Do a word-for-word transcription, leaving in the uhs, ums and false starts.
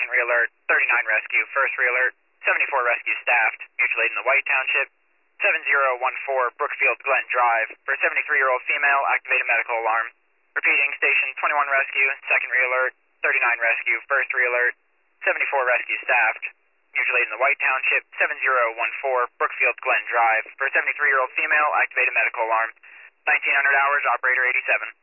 second re-alert, thirty-nine rescue, first re-alert, seventy-four rescue staffed, mutual aid in the White Township, seven zero one four Brookfield Glen Drive. For a seventy-three-year-old female, activate a medical alarm. Repeating, station twenty-one rescue, second re-alert, thirty-nine rescue, first re-alert, seventy-four rescue staffed, mutual aid in the White Township, seven zero one four Brookfield Glen Drive. For a seventy-three-year-old female, activate a medical alarm. nineteen hundred hours, operator eighty-seven.